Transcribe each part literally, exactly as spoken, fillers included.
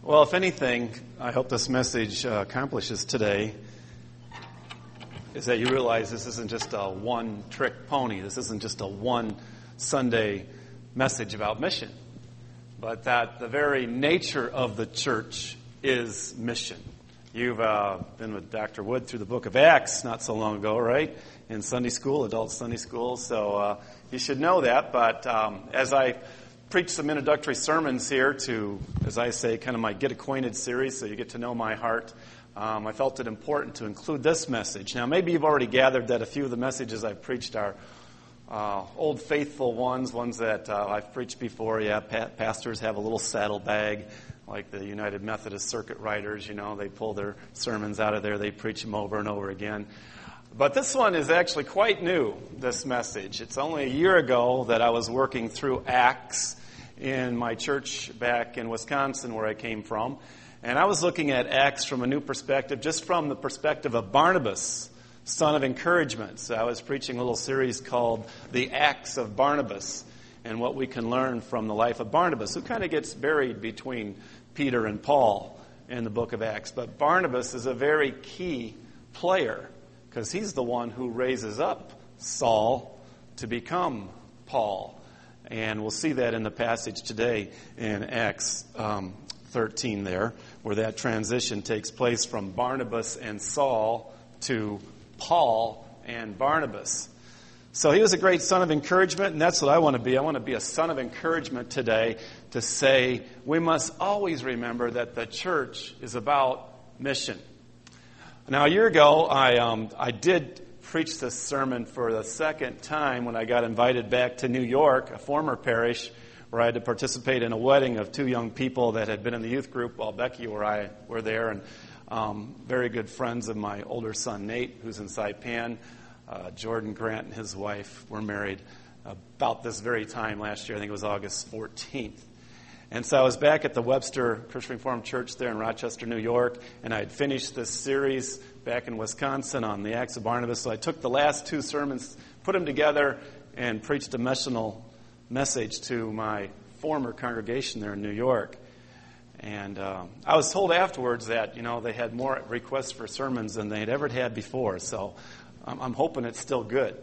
Well, if anything, I hope this message uh, accomplishes today is that you realize this isn't just a one-trick pony. This isn't just a one Sunday message about mission, but that the very nature of the church is mission. You've uh, been with Doctor Wood through the book of Acts not so long ago, right? In Sunday school, adult Sunday school. So uh, you should know that. But um, as I preach some introductory sermons here to, as I say, kind of my Get Acquainted series, so you get to know my heart, um, I felt it important to include this message. Now, maybe you've already gathered that a few of the messages I've preached are uh, old faithful ones, ones that uh, I've preached before. Yeah, pa- pastors have a little saddlebag, like the United Methodist Circuit Riders, you know, they pull their sermons out of there, they preach them over and over again. But this one is actually quite new, this message. It's only a year ago that I was working through Acts in my church back in Wisconsin where I came from. And I was looking at Acts from a new perspective, just from the perspective of Barnabas, son of encouragement. So I was preaching a little series called The Acts of Barnabas and what we can learn from the life of Barnabas, who kind of gets buried between Peter and Paul in the book of Acts. But Barnabas is a very key player, because he's the one who raises up Saul to become Paul. And we'll see that in the passage today in Acts um, thirteen there, where that transition takes place from Barnabas and Saul to Paul and Barnabas. So he was a great son of encouragement, and that's what I want to be. I want to be a son of encouragement today to say we must always remember that the church is about mission. Now, a year ago, I um, I did preach this sermon for the second time when I got invited back to New York, a former parish, where I had to participate in a wedding of two young people that had been in the youth group while Becky or I were there, and um, very good friends of my older son, Nate, who's in Saipan. Uh, Jordan Grant and his wife were married about this very time last year. I think it was August fourteenth. And so I was back at the Webster Christian Reformed Church there in Rochester, New York, and I had finished this series back in Wisconsin on the Acts of Barnabas. So I took the last two sermons, put them together, and preached a missional message to my former congregation there in New York. And um, I was told afterwards that, you know, they had more requests for sermons than they had ever had before. So I'm, I'm hoping it's still good.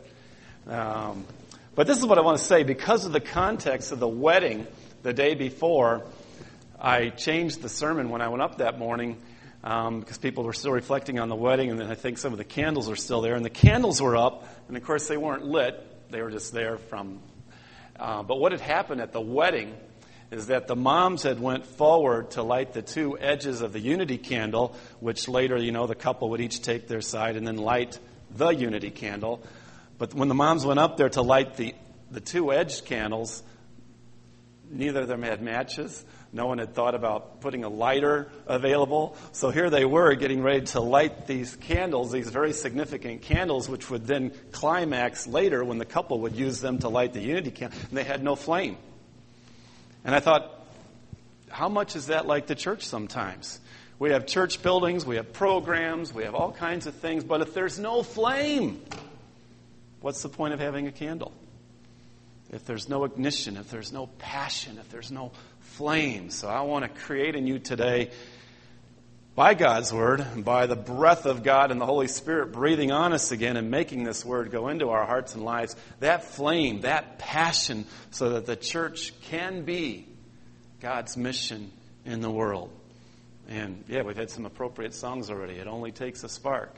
Um, but this is what I want to say. Because of the context of the wedding the day before, I changed the sermon when I went up that morning um, because people were still reflecting on the wedding, and then I think some of the candles were still there. And the candles were up, and of course they weren't lit. They were just there from... Uh, but what had happened at the wedding is that the moms had went forward to light the two edges of the unity candle, which later, you know, the couple would each take their side and then light the unity candle. But when the moms went up there to light the, the two edged candles, neither of them had matches. No one had thought about putting a lighter available. So here they were getting ready to light these candles, these very significant candles, which would then climax later when the couple would use them to light the unity candle. And they had no flame. And I thought, how much is that like the church sometimes? We have church buildings, we have programs, we have all kinds of things, but if there's no flame, what's the point of having a candle? If there's no ignition, if there's no passion, if there's no flame. So I want to create in you today, by God's Word, and by the breath of God and the Holy Spirit breathing on us again and making this Word go into our hearts and lives, that flame, that passion, so that the church can be God's mission in the world. And yeah, we've had some appropriate songs already. It only takes a spark.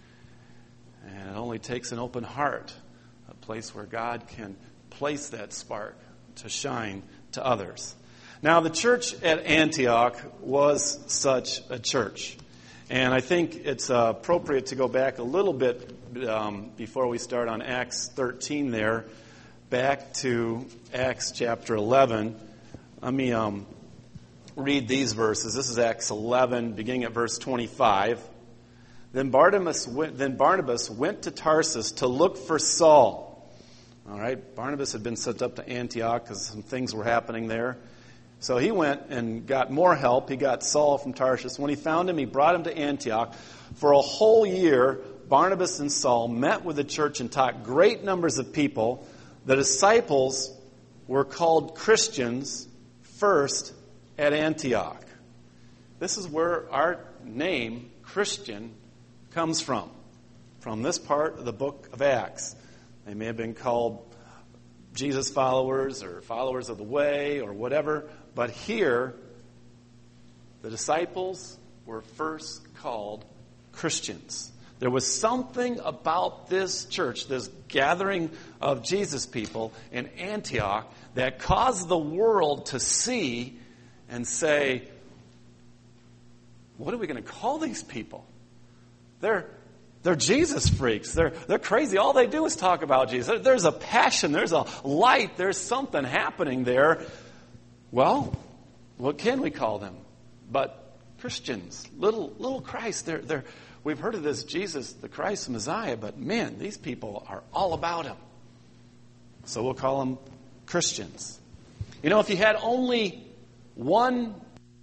And it only takes an open heart, a place where God can place that spark to shine to others. Now, the church at Antioch was such a church. And I think it's uh, appropriate to go back a little bit um, before we start on Acts thirteen there, back to Acts chapter eleven. Let me um, read these verses. This is Acts eleven, beginning at verse twenty-five. Then Barnabas went, then Barnabas went to Tarsus to look for Saul. All right, Barnabas had been sent up to Antioch because some things were happening there. So he went and got more help. He got Saul from Tarsus. When he found him, he brought him to Antioch. For a whole year, Barnabas and Saul met with the church and taught great numbers of people. The disciples were called Christians first at Antioch. This is where our name, Christian, comes from. From this part of the book of Acts. They may have been called Jesus followers or followers of the way or whatever. But here, the disciples were first called Christians. There was something about this church, this gathering of Jesus people in Antioch, that caused the world to see and say, what are we going to call these people? They're they're Jesus freaks. They're they're crazy. All they do is talk about Jesus. There's a passion. There's a light. There's something happening there. Well, what can we call them? But Christians, little little Christ. They're they're. We've heard of this Jesus, the Christ, Messiah, but man, these people are all about him. So we'll call them Christians. You know, if you had only one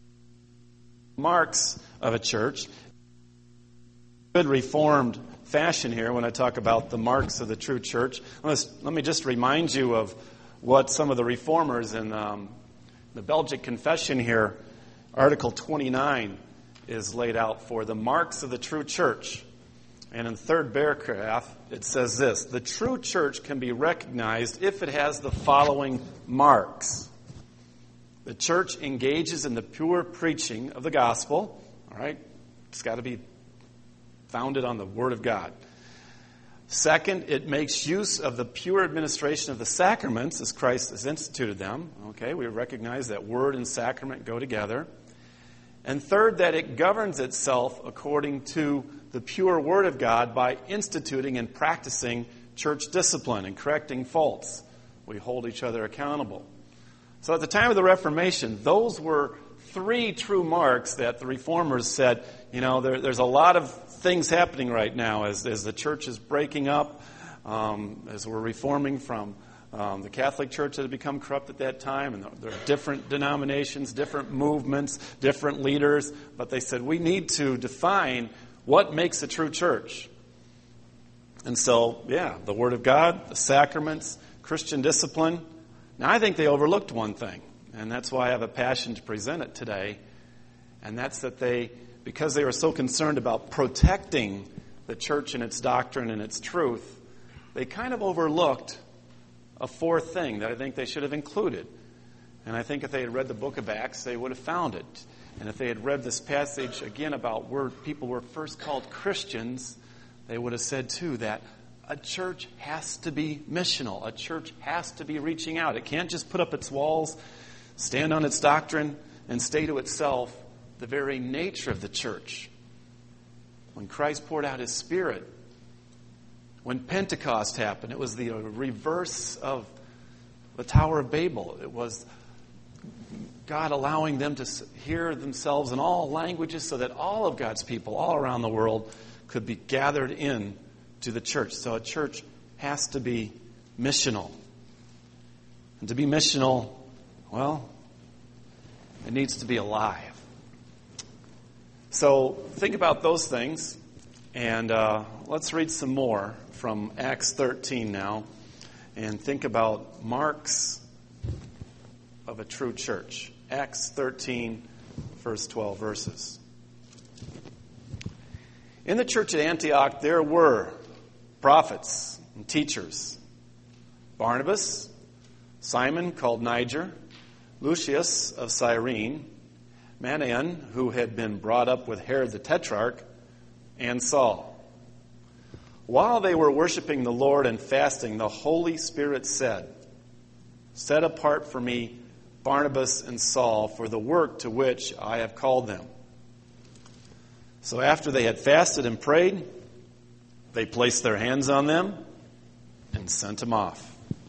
marks of a church, good Reformed fashion here when I talk about the marks of the true church, let me just remind you of what some of the Reformers in um, the Belgic Confession here, Article twenty-nine, is laid out for the marks of the true church. And in the third paragraph, it says this: the true church can be recognized if it has the following marks. The church engages in the pure preaching of the gospel. All right? It's got to be founded on the Word of God. Second, it makes use of the pure administration of the sacraments as Christ has instituted them. Okay, we recognize that Word and sacrament go together. And third, that it governs itself according to the pure Word of God by instituting and practicing church discipline and correcting faults. We hold each other accountable. So at the time of the Reformation, those were three true marks that the Reformers said, you know, there, there's a lot of things happening right now as, as the church is breaking up, um, as we're reforming from Um, the Catholic Church that had become corrupt at that time, and there are different denominations, different movements, different leaders. But they said, we need to define what makes a true church. And so, yeah, the Word of God, the sacraments, Christian discipline. Now, I think they overlooked one thing, and that's why I have a passion to present it today. And that's that they, because they were so concerned about protecting the church and its doctrine and its truth, they kind of overlooked a fourth thing that I think they should have included. And I think if they had read the book of Acts, they would have found it. And if they had read this passage again about where people were first called Christians, they would have said too that a church has to be missional. A church has to be reaching out. It can't just put up its walls, stand on its doctrine, and stay to itself. The very nature of the church. When Christ poured out His Spirit, when Pentecost happened, it was the reverse of the Tower of Babel. It was God allowing them to hear themselves in all languages so that all of God's people all around the world could be gathered in to the church. So a church has to be missional. And to be missional, well, it needs to be alive. So think about those things, and uh, let's read some more from Acts thirteen now, and think about marks of a true church. Acts thirteen, first twelve verses. In the church at Antioch there were prophets and teachers: Barnabas, Simon called Niger, Lucius of Cyrene, Manaen, who had been brought up with Herod the Tetrarch, and Saul. While they were worshiping the Lord and fasting, the Holy Spirit said, "Set apart for me Barnabas and Saul for the work to which I have called them." So after they had fasted and prayed, they placed their hands on them and sent them off.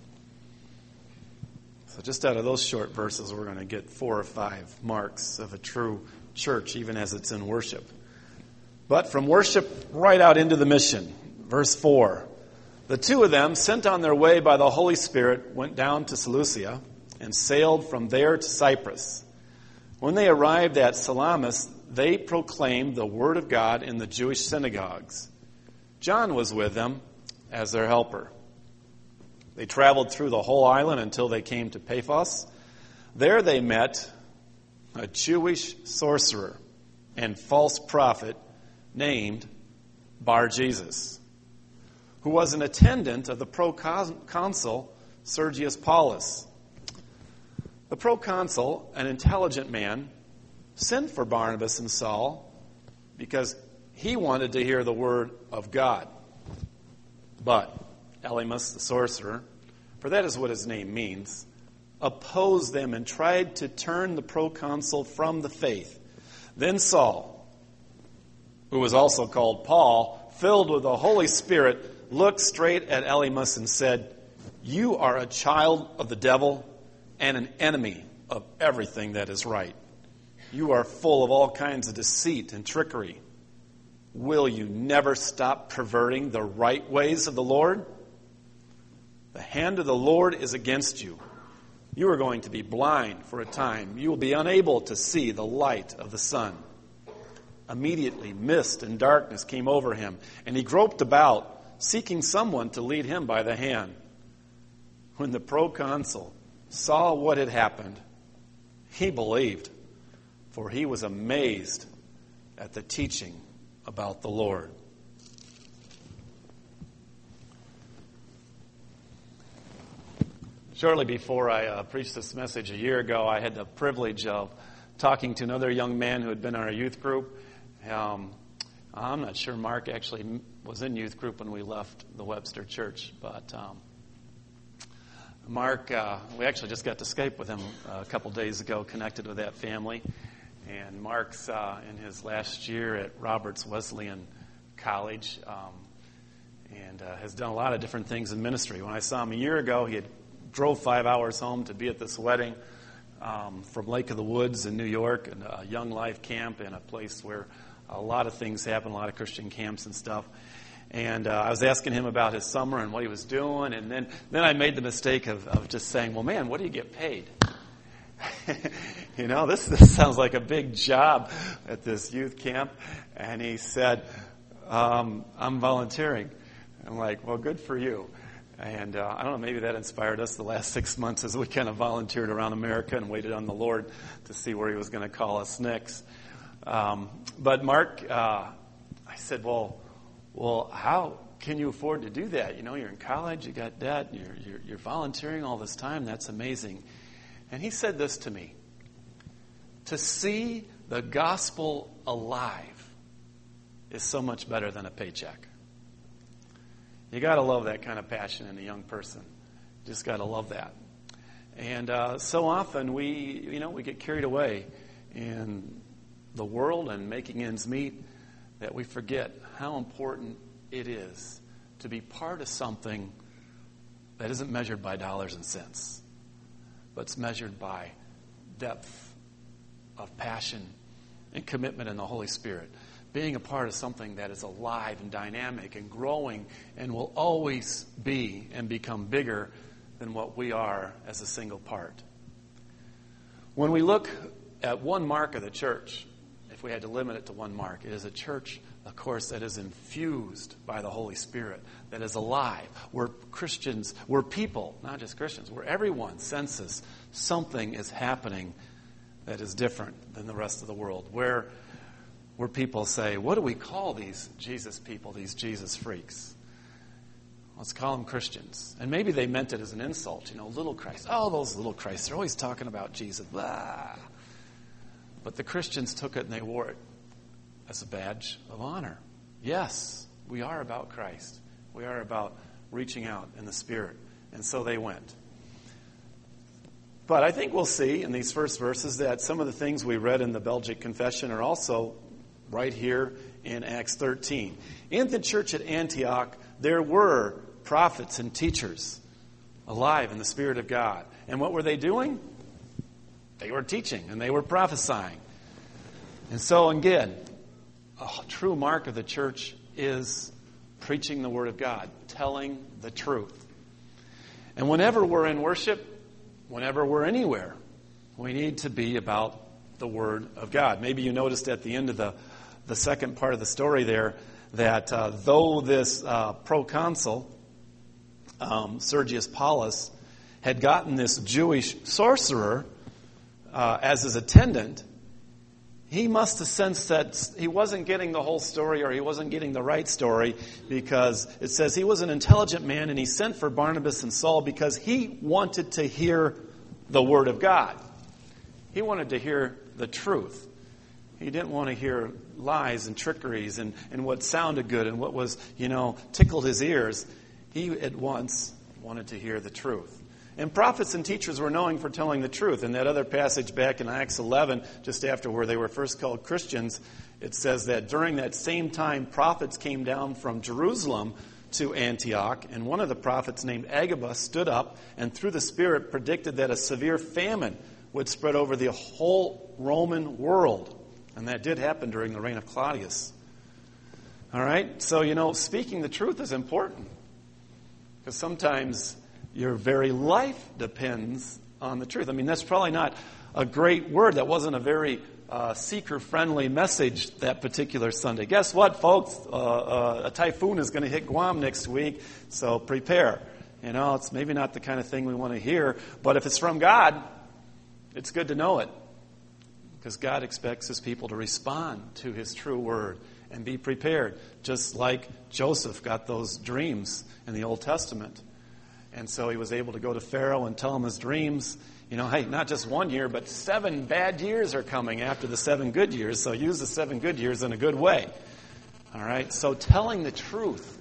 So just out of those short verses, we're going to get four or five marks of a true church, even as it's in worship. But from worship right out into the mission. Verse four, the two of them, sent on their way by the Holy Spirit, went down to Seleucia and sailed from there to Cyprus. When they arrived at Salamis, they proclaimed the word of God in the Jewish synagogues. John was with them as their helper. They traveled through the whole island until they came to Paphos. There they met a Jewish sorcerer and false prophet named Bar-Jesus, who was an attendant of the proconsul Sergius Paulus. The proconsul, an intelligent man, sent for Barnabas and Saul because he wanted to hear the word of God. But Elymas, the sorcerer, for that is what his name means, opposed them and tried to turn the proconsul from the faith. Then Saul, who was also called Paul, filled with the Holy Spirit, looked straight at Elymas and said, "You are a child of the devil and an enemy of everything that is right. You are full of all kinds of deceit and trickery. Will you never stop perverting the right ways of the Lord? The hand of the Lord is against you. You are going to be blind for a time. You will be unable to see the light of the sun." Immediately, mist and darkness came over him, and he groped about, seeking someone to lead him by the hand. When the proconsul saw what had happened, he believed, for he was amazed at the teaching about the Lord. Shortly before I uh, preached this message a year ago, I had the privilege of talking to another young man who had been in our youth group. Um, I'm not sure Mark actually was in youth group when we left the Webster Church, but um, Mark, uh, we actually just got to Skype with him a couple days ago, connected with that family. And Mark's uh, in his last year at Roberts Wesleyan College um, and uh, has done a lot of different things in ministry. When I saw him a year ago, he had drove five hours home to be at this wedding um, from Lake of the Woods in New York, and a Young Life camp, and a place where a lot of things happen, a lot of Christian camps and stuff. And uh, I was asking him about his summer and what he was doing, and then, then I made the mistake of, of just saying, "Well, man, what do you get paid?" you know, this, this sounds like a big job at this youth camp. And he said, um, "I'm volunteering." I'm like, "Well, good for you." And uh, I don't know, maybe that inspired us the last six months as we kind of volunteered around America and waited on the Lord to see where he was going to call us next. Um, but Mark, uh, I said, well, well, how can you afford to do that? You know, you're in college, you got debt, you're, you're, you're volunteering all this time. That's amazing. And he said this to me: to see the gospel alive is so much better than a paycheck. You got to love that kind of passion in a young person. Just got to love that. And uh, so often we, you know, we get carried away in the world and making ends meet that we forget how important it is to be part of something that isn't measured by dollars and cents, but it's measured by depth of passion and commitment in the Holy Spirit. Being a part of something that is alive and dynamic and growing and will always be and become bigger than what we are as a single part. When we look at one mark of the church, if we had to limit it to one mark, it is a church, of course, that is infused by the Holy Spirit, that is alive, where Christians, where people, not just Christians, where everyone senses something is happening that is different than the rest of the world, where where people say, what do we call these Jesus people, these Jesus freaks? Let's call them Christians. And maybe they meant it as an insult, you know, little Christ. Oh, those little Christs, they're always talking about Jesus. Blah. But the Christians took it and they wore it as a badge of honor. Yes, we are about Christ. We are about reaching out in the Spirit. And so they went. But I think we'll see in these first verses that some of the things we read in the Belgic Confession are also right here in Acts thirteen. In the church at Antioch, there were prophets and teachers alive in the Spirit of God. And what were they doing? They were teaching and they were prophesying. And so again, a true mark of the church is preaching the Word of God, telling the truth. And whenever we're in worship, whenever we're anywhere, we need to be about the Word of God. Maybe you noticed at the end of the the second part of the story there that uh, though this uh, proconsul, um, Sergius Paulus, had gotten this Jewish sorcerer uh, as his attendant, he must have sensed that he wasn't getting the whole story, or he wasn't getting the right story, because it says he was an intelligent man, and he sent for Barnabas and Saul because he wanted to hear the Word of God. He wanted to hear the truth. He didn't want to hear lies and trickeries and, and what sounded good and what was, you know, tickled his ears. He at once wanted to hear the truth. And prophets and teachers were known for telling the truth. In that other passage back in Acts eleven, just after where they were first called Christians, it says that during that same time, prophets came down from Jerusalem to Antioch, and one of the prophets named Agabus stood up and through the Spirit predicted that a severe famine would spread over the whole Roman world. And that did happen during the reign of Claudius. All right? So, you know, speaking the truth is important. Because sometimes your very life depends on the truth. I mean, that's probably not a great word. That wasn't a very uh, seeker-friendly message that particular Sunday. Guess what, folks? Uh, uh, a typhoon is going to hit Guam next week, so prepare. You know, it's maybe not the kind of thing we want to hear, but if it's from God, it's good to know it. Because God expects His people to respond to His true word and be prepared, just like Joseph got those dreams in the Old Testament. And so he was able to go to Pharaoh and tell him his dreams. You know, hey, not just one year, but seven bad years are coming after the seven good years. So use the seven good years in a good way. All right? So telling the truth,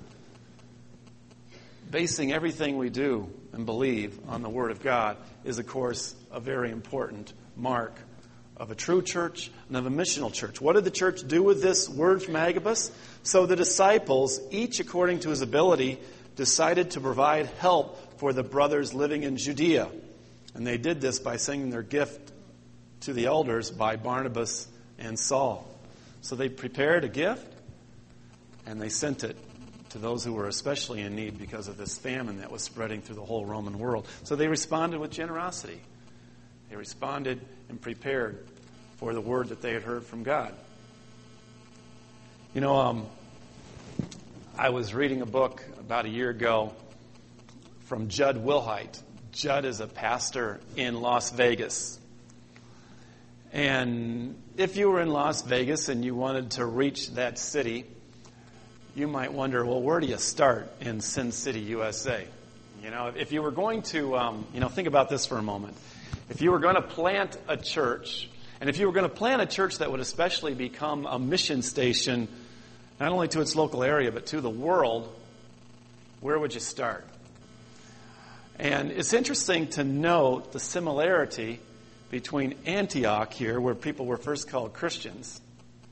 basing everything we do and believe on the Word of God is, of course, a very important mark of a true church and of a missional church. What did the church do with this word from Agabus? So the disciples, each according to his ability, decided to provide help for the brothers living in Judea. And they did this by sending their gift to the elders by Barnabas and Saul. So they prepared a gift and they sent it to those who were especially in need because of this famine that was spreading through the whole Roman world. So they responded with generosity. They responded and prepared for the word that they had heard from God. You know, um, I was reading a book about a year ago from Judd Wilhite. Judd is a pastor in Las Vegas. And if you were in Las Vegas and you wanted to reach that city, you might wonder, well, where do you start in Sin City, U S A? You know, if you were going to, um, you know, think about this for a moment. If you were going to plant a church, and if you were going to plant a church that would especially become a mission station, not only to its local area, but to the world, where would you start? And it's interesting to note the similarity between Antioch here, where people were first called Christians,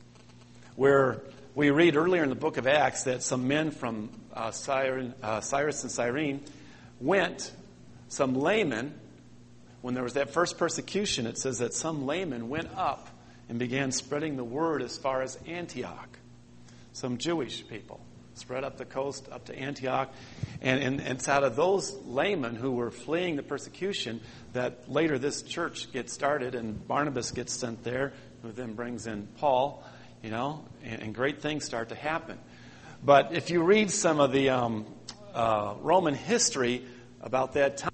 where we read earlier in the book of Acts that some men from uh, Cyrene, uh, Cyrus and Cyrene went, some laymen, when there was that first persecution, it says that some laymen went up and began spreading the word as far as Antioch. Some Jewish people spread up the coast, up to Antioch. And, and, and it's out of those laymen who were fleeing the persecution that later this church gets started and Barnabas gets sent there, who then brings in Paul, you know, and, and great things start to happen. But if you read some of the um, uh, Roman history about that time,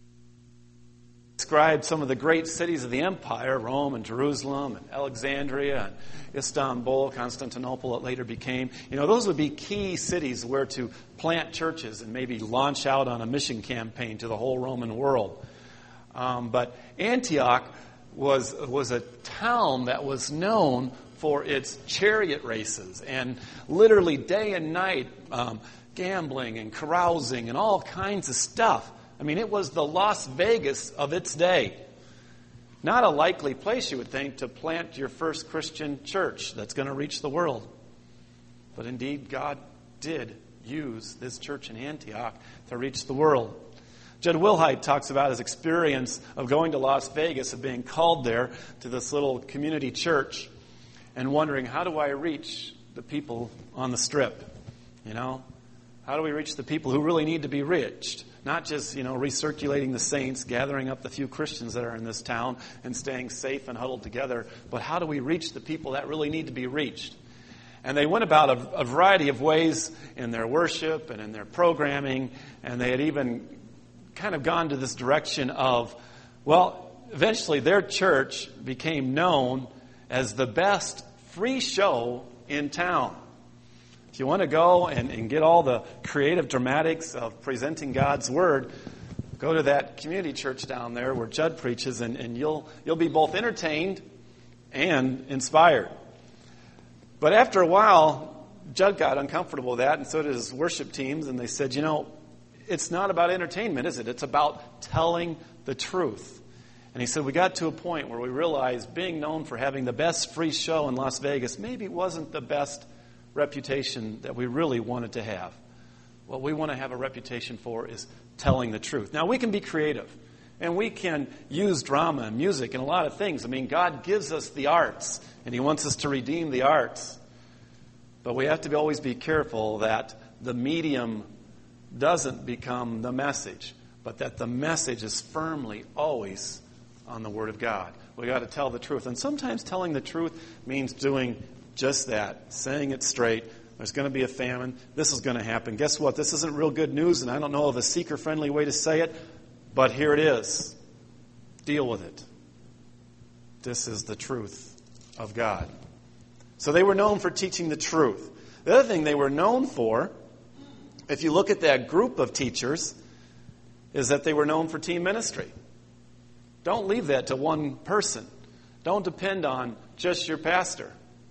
described some of the great cities of the empire, Rome and Jerusalem and Alexandria and Istanbul, Constantinople it later became. You know, those would be key cities where to plant churches and maybe launch out on a mission campaign to the whole Roman world. Um, but Antioch was was a town that was known for its chariot races and literally day and night um, gambling and carousing and all kinds of stuff. I mean, it was the Las Vegas of its day. Not a likely place, you would think, to plant your first Christian church that's going to reach the world. But indeed, God did use this church in Antioch to reach the world. Judd Wilhite talks about his experience of going to Las Vegas, of being called there to this little community church, and wondering, how do I reach the people on the Strip? You know, how do we reach the people who really need to be reached? Not just, you know, recirculating the saints, gathering up the few Christians that are in this town and staying safe and huddled together, but how do we reach the people that really need to be reached? And they went about a, a variety of ways in their worship and in their programming, and they had even kind of gone to this direction of, well, eventually their church became known as the best free show in town. If you want to go and, and get all the creative dramatics of presenting God's Word, go to that community church down there where Judd preaches, and, and you'll you'll be both entertained and inspired. But after a while, Judd got uncomfortable with that, and so did his worship teams, and they said, you know, it's not about entertainment, is it? It's about telling the truth. And he said, we got to a point where we realized being known for having the best free show in Las Vegas maybe wasn't the best reputation that we really wanted to have. What we want to have a reputation for is telling the truth. Now, we can be creative, and we can use drama and music and a lot of things. I mean, God gives us the arts, and He wants us to redeem the arts. But we have to always be careful that the medium doesn't become the message, but that the message is firmly always on the Word of God. We got to tell the truth. And sometimes telling the truth means doing just that, saying it straight. There's going to be a famine. This is going to happen. Guess what? This isn't real good news, and I don't know of a seeker-friendly way to say it, but here it is. Deal with it. This is the truth of God. So they were known for teaching the truth. The other thing they were known for, if you look at that group of teachers, is that they were known for team ministry. Don't leave that to one person. Don't depend on just your pastor.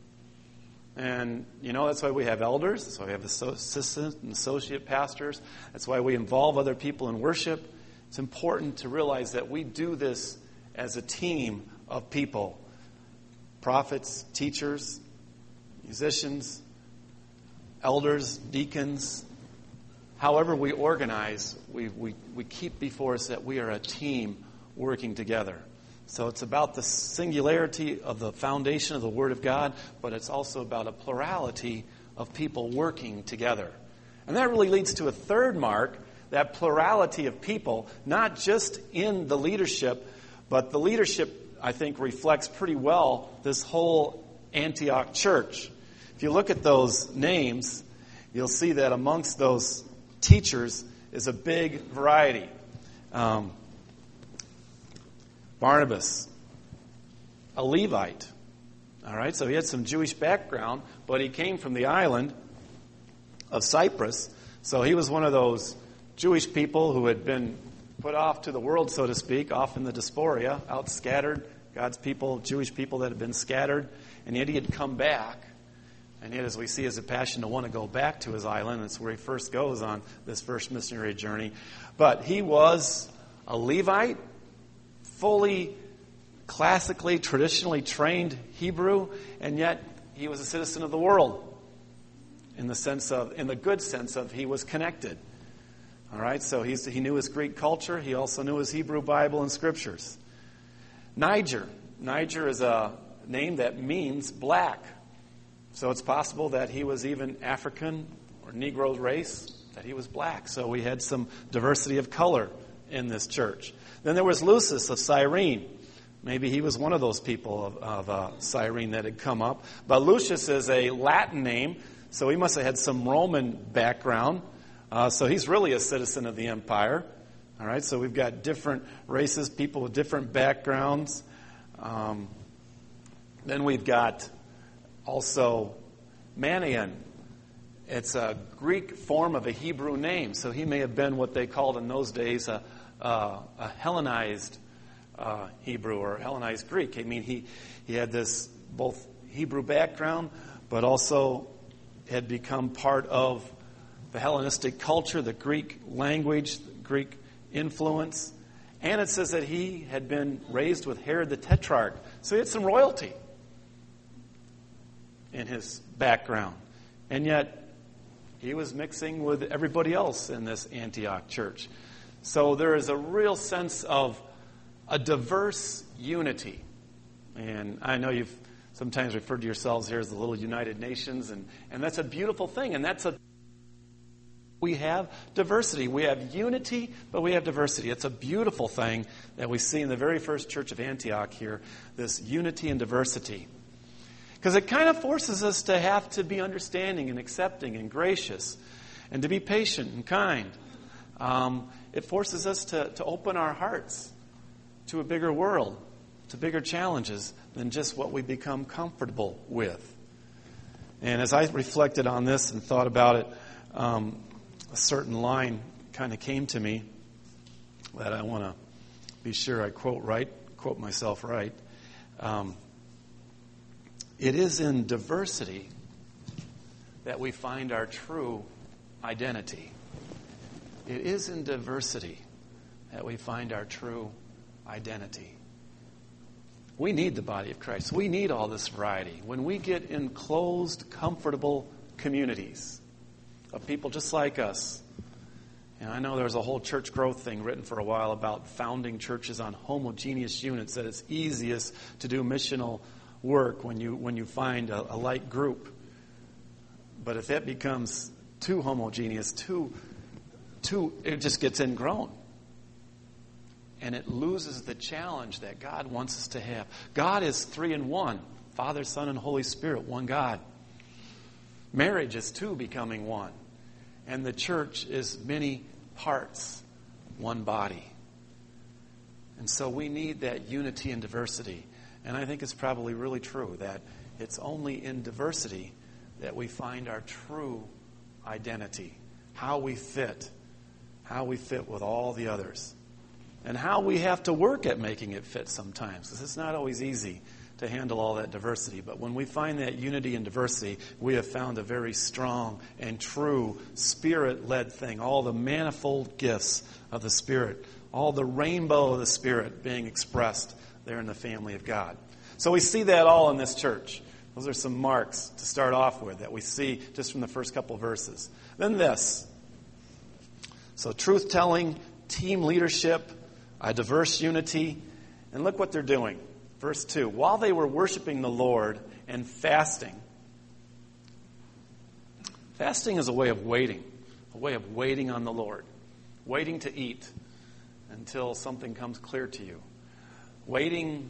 And, you know, that's why we have elders. That's why we have assistant and associate pastors. That's why we involve other people in worship. It's important to realize that we do this as a team of people. Prophets, teachers, musicians, elders, deacons. However we organize, we, we, we keep before us that we are a team working together. So it's about the singularity of the foundation of the Word of God, but it's also about a plurality of people working together. And that really leads to a third mark, that plurality of people, not just in the leadership, but the leadership, I think, reflects pretty well this whole Antioch church. If you look at those names, you'll see that amongst those teachers is a big variety. Um, Barnabas, a Levite. All right, so he had some Jewish background, but he came from the island of Cyprus. So he was one of those Jewish people who had been put off to the world, so to speak, off in the diaspora, out scattered. God's people, Jewish people that had been scattered. And yet he had come back. And yet, as we see, has a passion to want to go back to his island. That's where he first goes on this first missionary journey. But he was a Levite, fully, classically, traditionally trained Hebrew, and yet he was a citizen of the world in the sense of, in the good sense of, he was connected. All right, so he's, he knew his Greek culture. He also knew his Hebrew Bible and Scriptures. Niger. Niger is a name that means black. So it's possible that he was even African or Negro race, that he was black. So we had some diversity of color in this church. Then there was Lucius of Cyrene. Maybe he was one of those people of, of uh, Cyrene that had come up. But Lucius is a Latin name, so he must have had some Roman background. Uh, so he's really a citizen of the empire. All right, so we've got different races, people with different backgrounds. Um, then we've got also Manaen. It's a Greek form of a Hebrew name, so he may have been what they called in those days a, a, a Hellenized uh, Hebrew or Hellenized Greek. I mean, he, he had this both Hebrew background, but also had become part of the Hellenistic culture, the Greek language, the Greek influence. And it says that he had been raised with Herod the Tetrarch. So he had some royalty in his background. And yet, he was mixing with everybody else in this Antioch church. So there is a real sense of a diverse unity. And I know you've sometimes referred to yourselves here as the little United Nations, and, and that's a beautiful thing. And that's a we have diversity. We have unity, but we have diversity. It's a beautiful thing that we see in the very first church of Antioch here, this unity and diversity. Because it kind of forces us to have to be understanding and accepting and gracious and to be patient and kind. Um, it forces us to, to open our hearts to a bigger world, to bigger challenges than just what we become comfortable with. And as I reflected on this and thought about it, um, a certain line kind of came to me that I want to be sure I quote right, quote myself right. Um, it is in diversity that we find our true identity. It is in diversity that we find our true identity. We need the body of Christ. We need all this variety. When we get in closed, comfortable communities of people just like us, and I know there's a whole church growth thing written for a while about founding churches on homogeneous units, that it's easiest to do missional work when you when you find a, a like group. But if that becomes too homogeneous, too, too, it just gets ingrown. And it loses the challenge that God wants us to have. God is three in one. Father, Son, and Holy Spirit, one God. Marriage is two becoming one. And the church is many parts, one body. And so we need that unity and diversity. And I think it's probably really true that it's only in diversity that we find our true identity, how we fit, how we fit with all the others, and how we have to work at making it fit sometimes, because it's not always easy to handle all that diversity. But when we find that unity and diversity, we have found a very strong and true Spirit-led thing, all the manifold gifts of the Spirit, all the rainbow of the Spirit being expressed there in the family of God. So we see that all in this church. Those are some marks to start off with that we see just from the first couple verses. Then this. So truth-telling, team leadership, a diverse unity. And look what they're doing. Verse two. While they were worshiping the Lord and fasting. Fasting is a way of waiting. A way of waiting on the Lord. Waiting to eat until something comes clear to you. Waiting.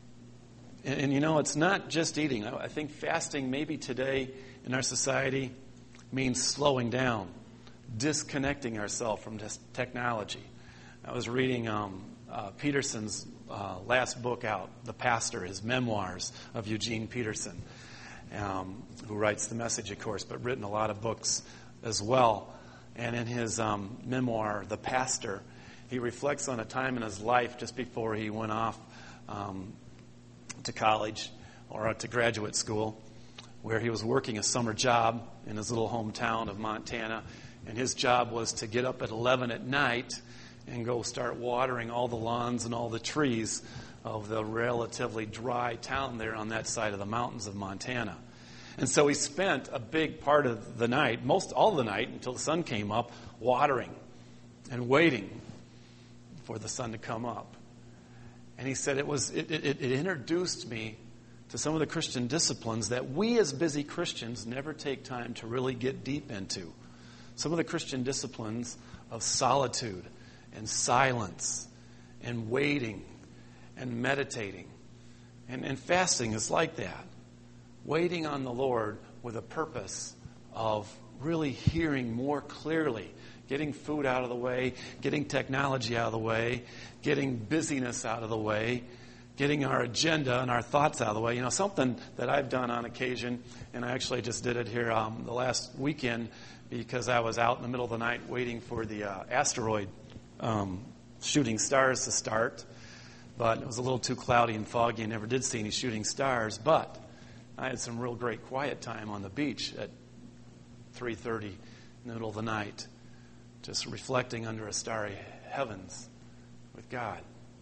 And, and you know, it's not just eating. I, I think fasting maybe today in our society means slowing down. Disconnecting ourselves from this technology. I was reading um, uh, Peterson's uh, last book out, The Pastor, his memoirs of Eugene Peterson, um, who writes The Message, of course, but written a lot of books as well. And in his um, memoir, The Pastor, he reflects on a time in his life just before he went off um, to college or to graduate school, where he was working a summer job in his little hometown of Montana. And his job was to get up at eleven at night and go start watering all the lawns and all the trees of the relatively dry town there on that side of the mountains of Montana. And so he spent a big part of the night, most all the night until the sun came up, watering and waiting for the sun to come up. And he said it was it, it, it introduced me to some of the Christian disciplines that we as busy Christians never take time to really get deep into. Some of the Christian disciplines of solitude and silence and waiting and meditating. And, and fasting is like that. Waiting on the Lord with a purpose of really hearing more clearly, getting food out of the way, getting technology out of the way, getting busyness out of the way, getting our agenda and our thoughts out of the way. You know, something that I've done on occasion, and I actually just did it here um, the last weekend because I was out in the middle of the night waiting for the uh, asteroid um, shooting stars to start. But it was a little too cloudy and foggy and never did see any shooting stars. But I had some real great quiet time on the beach at three thirty in the middle of the night, just reflecting under a starry heavens with God.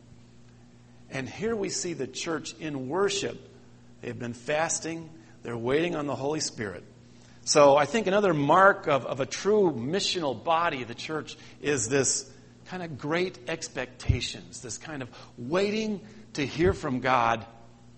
And here we see the church in worship. They've been fasting. They're waiting on the Holy Spirit. So I think another mark of, of a true missional body of the church is this kind of great expectations, this kind of waiting to hear from God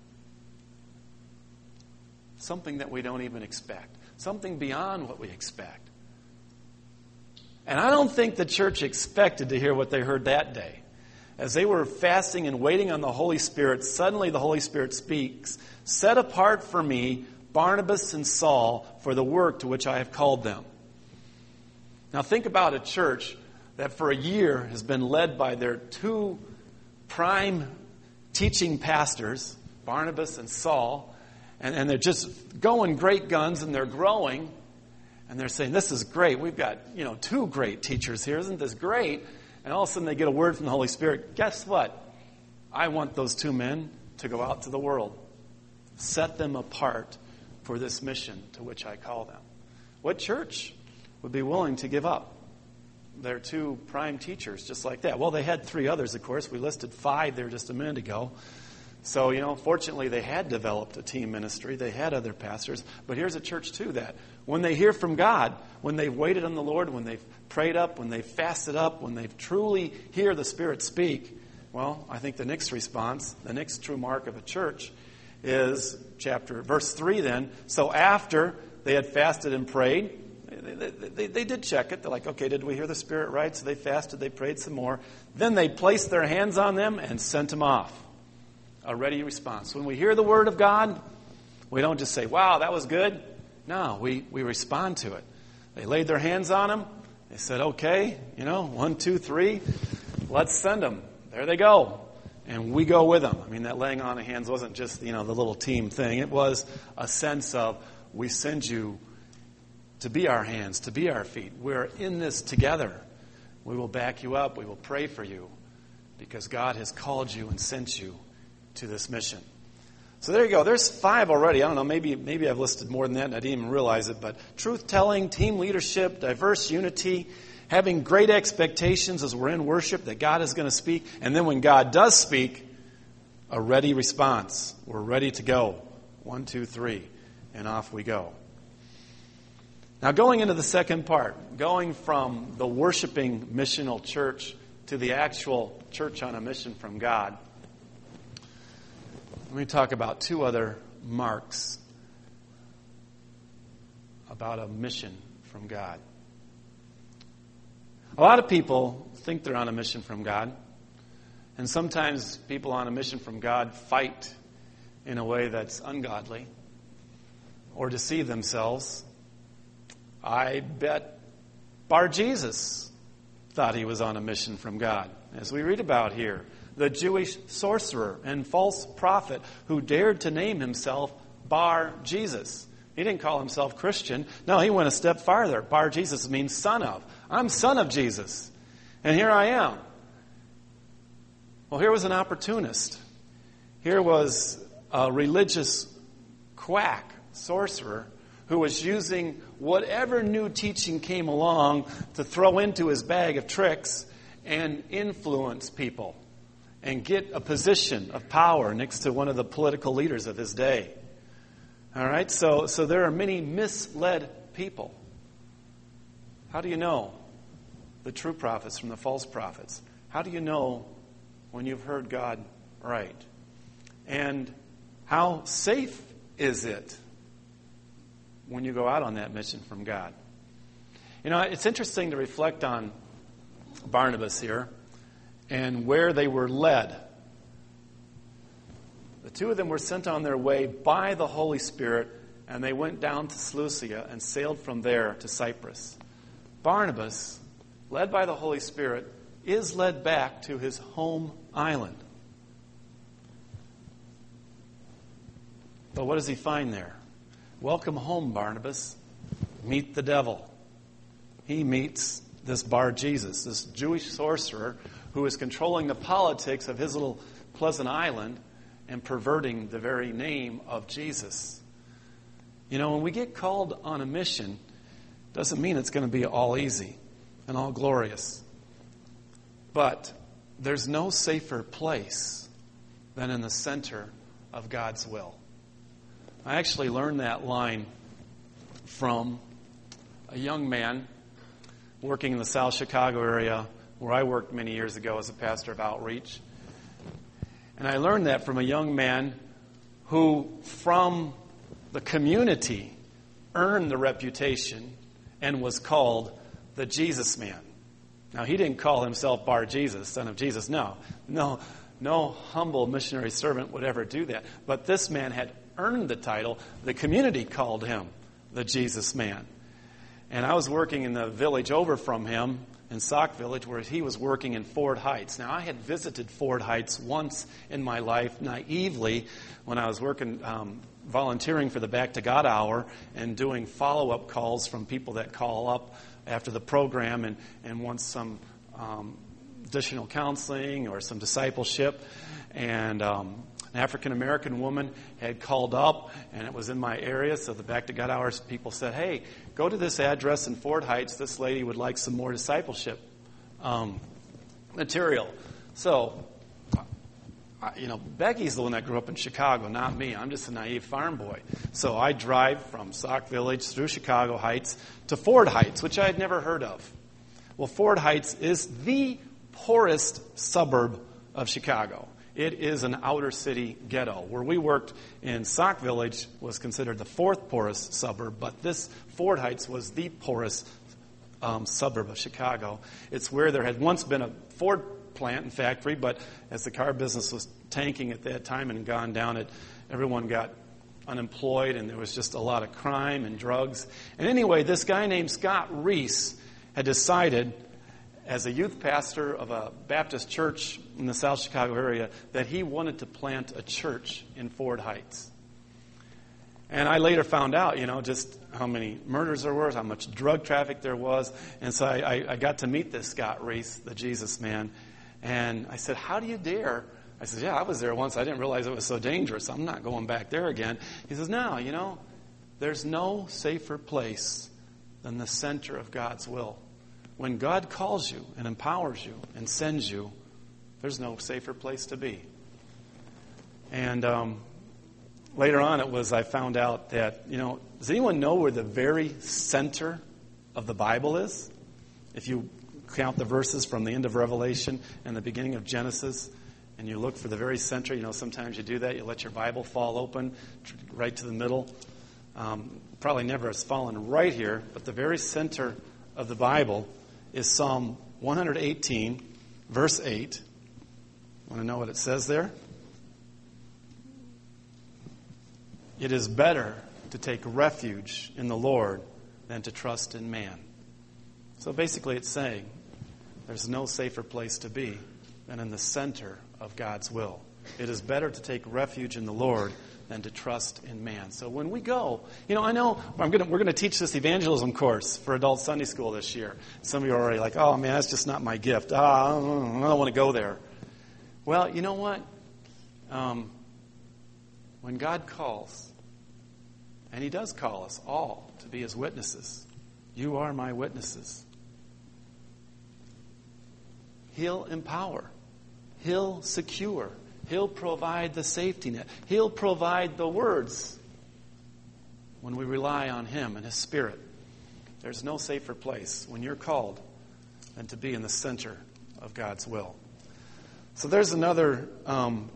something that we don't even expect, something beyond what we expect. And I don't think the church expected to hear what they heard that day. As they were fasting and waiting on the Holy Spirit, suddenly the Holy Spirit speaks, "Set apart for me Barnabas and Saul for the work to which I have called them." Now think about a church that for a year has been led by their two prime teaching pastors, Barnabas and Saul, and, and they're just going great guns and they're growing. And they're saying, this is great. We've got, you know, two great teachers here. Isn't this great? And all of a sudden they get a word from the Holy Spirit. Guess what? I want those two men to go out to the world. Set them apart for this mission to which I call them. What church would be willing to give up their two prime teachers just like that? Well, they had three others, of course. We listed five there just a minute ago. So, you know, fortunately they had developed a team ministry. They had other pastors. But here's a church, too, that when they hear from God, when they've waited on the Lord, when they've prayed up, when they've fasted up, when they've truly hear the Spirit speak, well, I think the next response, the next true mark of a church is chapter, verse three then. So after they had fasted and prayed, they, they, they did check it. They're like, okay, did we hear the Spirit right? So they fasted, they prayed some more. Then they placed their hands on them and sent them off. A ready response. When we hear the Word of God, we don't just say, wow, that was good. No, we, we respond to it. They laid their hands on them. They said, okay, you know, one, two, three, let's send them. There they go. And we go with them. I mean, that laying on of hands wasn't just, you know, the little team thing. It was a sense of, we send you to be our hands, to be our feet. We're in this together. We will back you up. We will pray for you because God has called you and sent you to this mission. So there you go. There's five already. I don't know. Maybe maybe I've listed more than that and I didn't even realize it. But truth-telling, team leadership, diverse unity, having great expectations as we're in worship that God is going to speak. And then when God does speak, a ready response. We're ready to go. One, two, three. And off we go. Now going into the second part, going from the worshiping missional church to the actual church on a mission from God, let me talk about two other marks about a mission from God. A lot of people think they're on a mission from God. And sometimes people on a mission from God fight in a way that's ungodly or deceive themselves. I bet Bar-Jesus thought he was on a mission from God, as we read about here. The Jewish sorcerer and false prophet who dared to name himself Bar-Jesus. He didn't call himself Christian. No, he went a step farther. Bar-Jesus means son of. I'm son of Jesus. And here I am. Well, here was an opportunist. Here was a religious quack, sorcerer, who was using whatever new teaching came along to throw into his bag of tricks and influence people and get a position of power next to one of the political leaders of his day. All right, so so there are many misled people. How do you know the true prophets from the false prophets? How do you know when you've heard God right? And how safe is it when you go out on that mission from God? You know, it's interesting to reflect on Barnabas here and where they were led. The two of them were sent on their way by the Holy Spirit, and they went down to Seleucia and sailed from there to Cyprus. Barnabas, led by the Holy Spirit, is led back to his home island. But what does he find there? Welcome home, Barnabas. Meet the devil. He meets this Bar-Jesus, this Jewish sorcerer who is controlling the politics of his little pleasant island and perverting the very name of Jesus. You know, when we get called on a mission, doesn't mean it's going to be all easy and all glorious. But there's no safer place than in the center of God's will. I actually learned that line from a young man working in the South Chicago area where I worked many years ago as a pastor of outreach. And I learned that from a young man who, from the community, earned the reputation and was called the Jesus man. Now, he didn't call himself Bar-Jesus, son of Jesus. No, no, no humble missionary servant would ever do that. But this man had earned the title. The community called him the Jesus man. And I was working in the village over from him, in Sauk Village, where he was working in Ford Heights. Now, I had visited Ford Heights once in my life, naively, when I was working, um, volunteering for the Back to God Hour and doing follow-up calls from people that call up after the program and, and want some um, additional counseling or some discipleship. And um, an African-American woman had called up, and it was in my area, so the Back to God Hours people said, hey, go to this address in Ford Heights. This lady would like some more discipleship um, material. So, you know, Becky's the one that grew up in Chicago, not me. I'm just a naive farm boy. So I drive from Sauk Village through Chicago Heights to Ford Heights, which I had never heard of. Well, Ford Heights is the poorest suburb of Chicago. It is an outer city ghetto. Where we worked in Sauk Village was considered the fourth poorest suburb, but this Ford Heights was the poorest um, suburb of Chicago. It's where there had once been a Ford plant and factory, but as the car business was tanking at that time and gone down, it everyone got unemployed, and there was just a lot of crime and drugs. And anyway, this guy named Scott Reese had decided, as a youth pastor of a Baptist church in the South Chicago area, that he wanted to plant a church in Ford Heights. And I later found out, you know, just how many murders there were, how much drug traffic there was. And so I, I, I got to meet this Scott Reese, the Jesus man. And I said, how do you dare? I said, yeah, I was there once. I didn't realize it was so dangerous. I'm not going back there again. He says, no, you know, there's no safer place than the center of God's will. When God calls you and empowers you and sends you, there's no safer place to be. And um, later on it was I found out that, you know, does anyone know where the very center of the Bible is? If you count the verses from the end of Revelation and the beginning of Genesis, and you look for the very center, you know, sometimes you do that. You let your Bible fall open right to the middle. Um, probably never has fallen right here, but the very center of the Bible is Psalm one eighteen, verse eight. Want to know what it says there? It is better to take refuge in the Lord than to trust in man. So basically it's saying there's no safer place to be than in the center of God's will. It is better to take refuge in the Lord than to trust in man. So when we go, you know, I know I'm gonna, we're going to teach this evangelism course for adult Sunday school this year. Some of you are already like, oh man, that's just not my gift. Ah, I don't, don't want to go there. Well, you know what? Um, when God calls, and He does call us all to be His witnesses, you are my witnesses. He'll empower. He'll secure. He'll provide the safety net. He'll provide the words when we rely on Him and His Spirit. There's no safer place when you're called than to be in the center of God's will. So there's another um,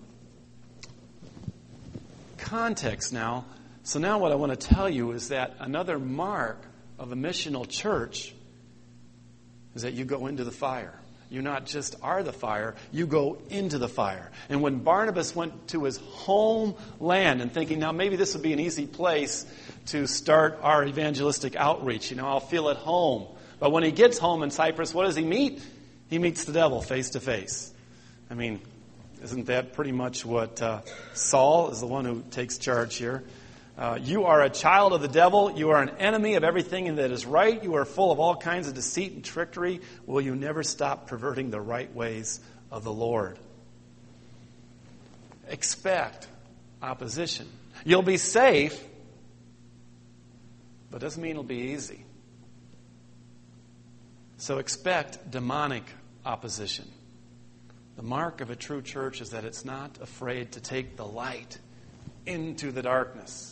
context now. So now what I want to tell you is that another mark of a missional church is that you go into the fire. You not just are the fire, you go into the fire. And when Barnabas went to his homeland and thinking, now maybe this would be an easy place to start our evangelistic outreach. You know, I'll feel at home. But when he gets home in Cyprus, what does he meet? He meets the devil face to face. I mean, isn't that pretty much what uh, Saul is the one who takes charge here? Uh, you are a child of the devil. You are an enemy of everything that is right. You are full of all kinds of deceit and trickery. Will you never stop perverting the right ways of the Lord? Expect opposition. You'll be safe, but it doesn't mean it'll be easy. So expect demonic opposition. The mark of a true church is that it's not afraid to take the light into the darkness.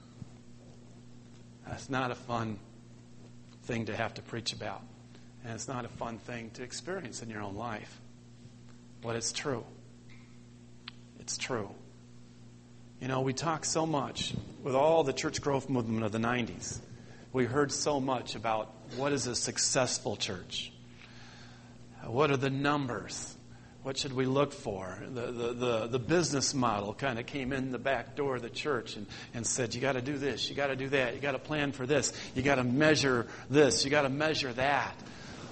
That's not a fun thing to have to preach about. And it's not a fun thing to experience in your own life. But it's true. It's true. You know, we talk so much with all the church growth movement of the nineties. We heard so much about what is a successful church. What are the numbers? What should we look for? The, the, the, the business model kind of came in the back door of the church and, and said, you got to do this, you got to do that, you got to plan for this, you got to measure this, you got to measure that.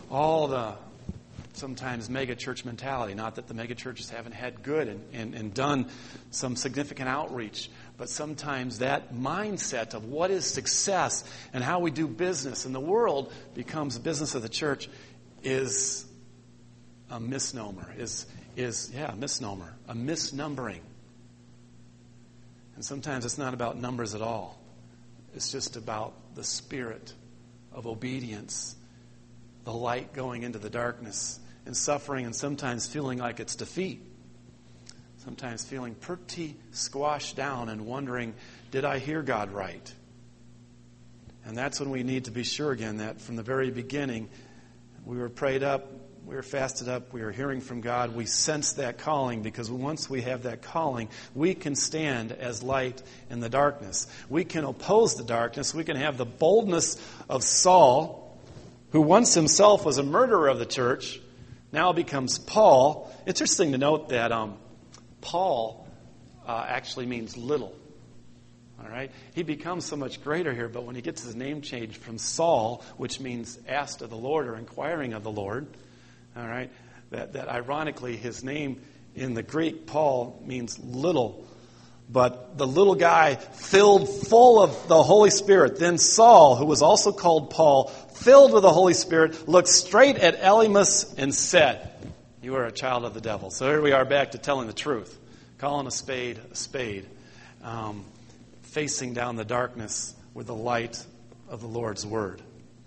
all the sometimes mega church mentality. Not that the mega churches haven't had good and, and, and done some significant outreach, but sometimes that mindset of what is success and how we do business in the world becomes the business of the church is a misnomer, is, is yeah, a misnomer, a misnumbering. And sometimes it's not about numbers at all. It's just about the spirit of obedience, the light going into the darkness, and suffering, and sometimes feeling like it's defeat. Sometimes feeling pretty squashed down and wondering, did I hear God right? And that's when we need to be sure again that from the very beginning, we were prayed up, we were fasted up, we were hearing from God, we sensed that calling, because once we have that calling, we can stand as light in the darkness. We can oppose the darkness. We can have the boldness of Saul, who once himself was a murderer of the church, now becomes Paul. Interesting to note that um, Paul uh, actually means little. All right? He becomes so much greater here, but when he gets his name changed from Saul, which means asked of the Lord or inquiring of the Lord, all right, that, that ironically his name in the Greek, Paul, means little. But the little guy filled full of the Holy Spirit. Then Saul, who was also called Paul, filled with the Holy Spirit, looked straight at Elymas and said, "You are a child of the devil." So here we are back to telling the truth, calling a spade a spade, um, facing down the darkness with the light of the Lord's Word.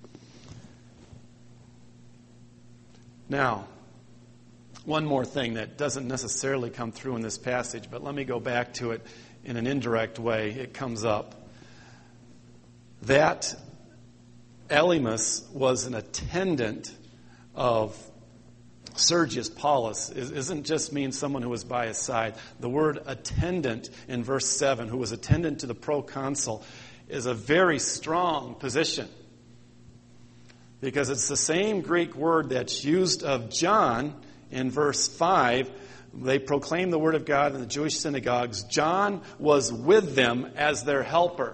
Now, one more thing that doesn't necessarily come through in this passage, but let me go back to it in an indirect way. It comes up. That Elymas was an attendant of Sergius Paulus. It doesn't just mean someone who was by his side. The word attendant in verse seven, who was attendant to the proconsul, is a very strong position. Because it's the same Greek word that's used of John in verse five. They proclaimed the word of God in the Jewish synagogues. John was with them as their helper.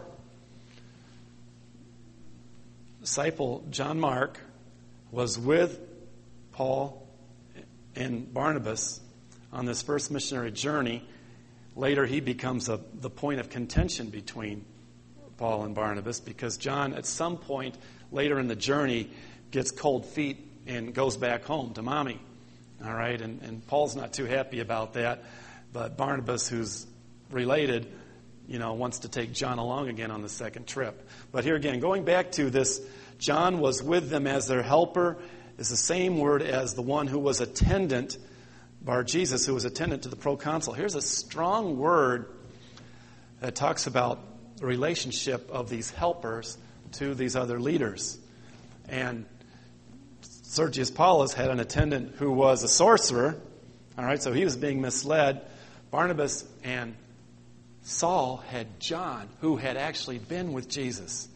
Disciple John Mark was with Paul and Barnabas on this first missionary journey. Later he becomes a, the point of contention between Paul and Barnabas, because John at some point later in the journey gets cold feet and goes back home to mommy. All right, and, and Paul's not too happy about that, but Barnabas, who's related, you know, wants to take John along again on the second trip. But here again, going back to this, John was with them as their helper, is the same word as the one who was attendant, Bar Jesus, who was attendant to the proconsul. Here's a strong word that talks about the relationship of these helpers to these other leaders. And Sergius Paulus had an attendant who was a sorcerer. All right, so he was being misled. Barnabas and Saul had John, who had actually been with Jesus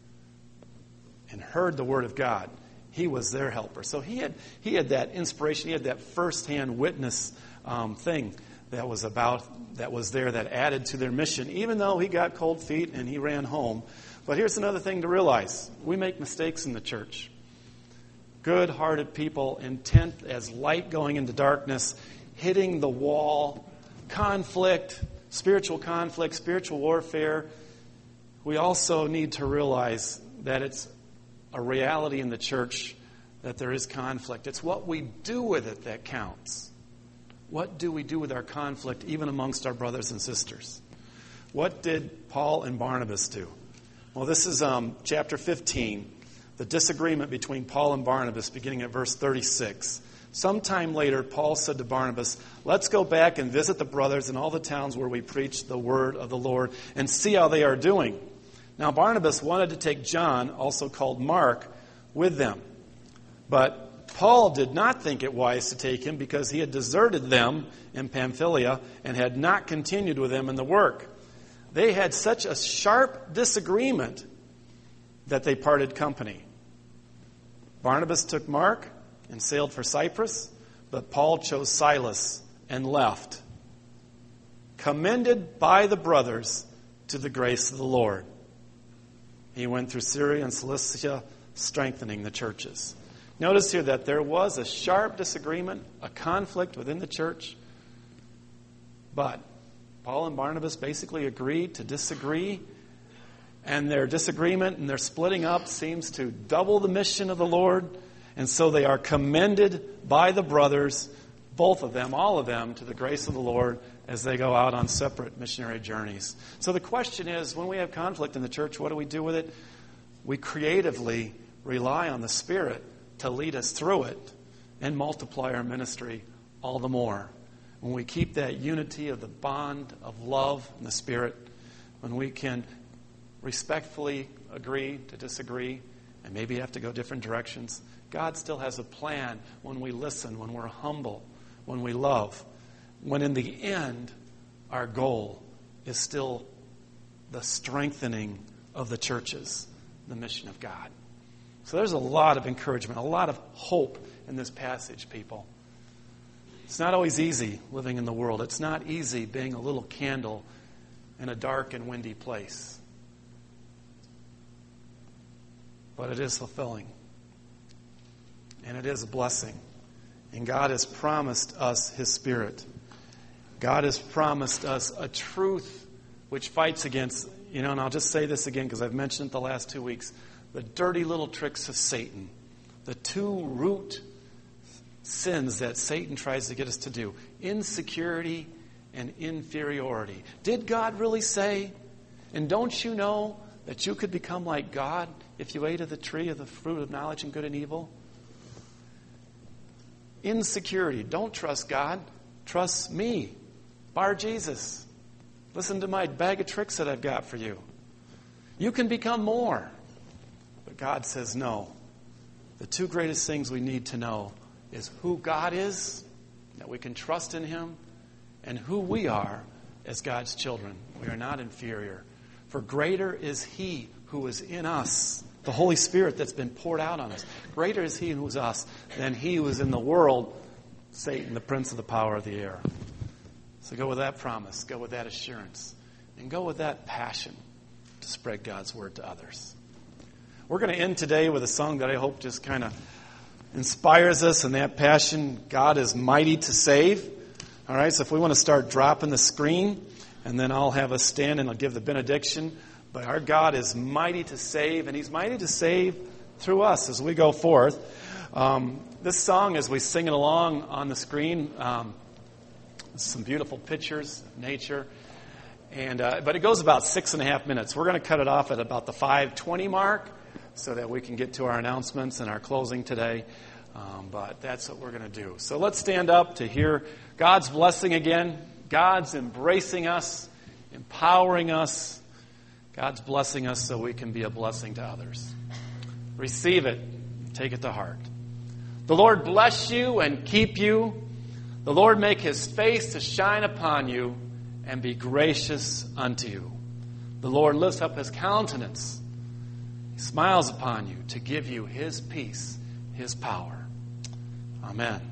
and heard the word of God. He was their helper. So he had he had that inspiration. He had that firsthand witness um, thing that was about that was there that added to their mission. Even though he got cold feet and he ran home. But here's another thing to realize: we make mistakes in the church. Good-hearted people, intent as light going into darkness, hitting the wall, conflict, spiritual conflict, spiritual warfare. We also need to realize that it's a reality in the church that there is conflict. It's what we do with it that counts. What do we do with our conflict, even amongst our brothers and sisters? What did Paul and Barnabas do? Well, this is um, chapter fifteen. The disagreement between Paul and Barnabas, beginning at verse thirty-six. Sometime later, Paul said to Barnabas, "Let's go back and visit the brothers in all the towns where we preach the word of the Lord and see how they are doing." Now, Barnabas wanted to take John, also called Mark, with them. But Paul did not think it wise to take him because he had deserted them in Pamphylia and had not continued with them in the work. They had such a sharp disagreement that they parted company. Barnabas took Mark and sailed for Cyprus, but Paul chose Silas and left, commended by the brothers to the grace of the Lord. He went through Syria and Cilicia, strengthening the churches. Notice here that there was a sharp disagreement, a conflict within the church. But Paul and Barnabas basically agreed to disagree. And their disagreement and their splitting up seems to double the mission of the Lord. And so they are commended by the brothers, both of them, all of them, to the grace of the Lord as they go out on separate missionary journeys. So the question is, when we have conflict in the church, what do we do with it? We creatively rely on the Spirit to lead us through it and multiply our ministry all the more. When we keep that unity of the bond of love and the Spirit, when we can respectfully agree to disagree and maybe have to go different directions, God still has a plan when we listen, when we're humble, when we love, when in the end our goal is still the strengthening of the churches, the mission of God. So there's a lot of encouragement, a lot of hope in this passage, people. It's not always easy living in the world. It's not easy being a little candle in a dark and windy place. But it is fulfilling. And it is a blessing. And God has promised us His Spirit. God has promised us a truth which fights against, you know, and I'll just say this again because I've mentioned it the last two weeks, the dirty little tricks of Satan. The two root sins that Satan tries to get us to do. Insecurity and inferiority. Did God really say, and don't you know that you could become like God if you ate of the tree of the fruit of knowledge and good and evil? Insecurity. Don't trust God. Trust me. Bar Jesus. Listen to my bag of tricks that I've got for you. You can become more. But God says no. The two greatest things we need to know is who God is, that we can trust in Him, and who we are as God's children. We are not inferior. For greater is He who is in us, the Holy Spirit that's been poured out on us. Greater is He who is us than he who is in the world, Satan, the prince of the power of the air. So go with that promise, go with that assurance, and go with that passion to spread God's word to others. We're going to end today with a song that I hope just kind of inspires us in that passion. God is mighty to save. All right, so if we want to start dropping the screen, and then I'll have us stand and I'll give the benediction. But our God is mighty to save, and He's mighty to save through us as we go forth. Um, this song, as we sing it along on the screen, um, some beautiful pictures of nature. And uh, but it goes about six and a half minutes. We're going to cut it off at about the five twenty mark so that we can get to our announcements and our closing today. Um, but that's what we're going to do. So let's stand up to hear God's blessing again. God's embracing us, empowering us. God's blessing us so we can be a blessing to others. Receive it. Take it to heart. The Lord bless you and keep you. The Lord make His face to shine upon you and be gracious unto you. The Lord lifts up His countenance. He smiles upon you to give you His peace, His power. Amen.